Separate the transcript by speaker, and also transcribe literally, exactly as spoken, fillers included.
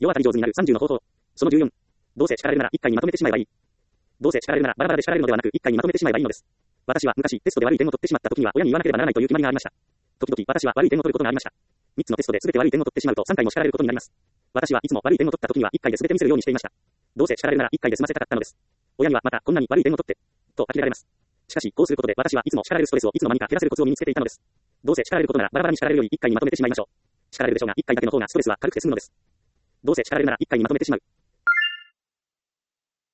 Speaker 1: 世渡り上手になるさんじゅうの方法。そのじゅうよん。どうせ叱られるなら一回にまとめてしまえばいい。どうせ叱られるならバラバラで叱られるのではなく一回にまとめてしまえばいいのです。私は昔テストで悪い点を取ってしまった時には親に言わなければならないという決まりがありました。時々私は悪い点を取ることがありました。みっつのテストで全て悪い点を取ってしまうとさんかいも叱られることになります。私はいつも悪い点を取った時にはいっかいで全て見せるようにしていました。どうせ叱られるならいっかいで済ませたかったのです。親にはまたこんなに悪い点を取って、と呆れられます。しかしこうすることで私はいつも叱られるストレスをいつの間にか減らせるコツを身につけていたのです。どうせ叱られることならバラバラに叱られるよりいっかいにまとめてしまいましょう。叱られるでしょうがいっかいだけの方がストレスは軽くて済むのです。どうせ叱られるならいっかいにまとめてしまう。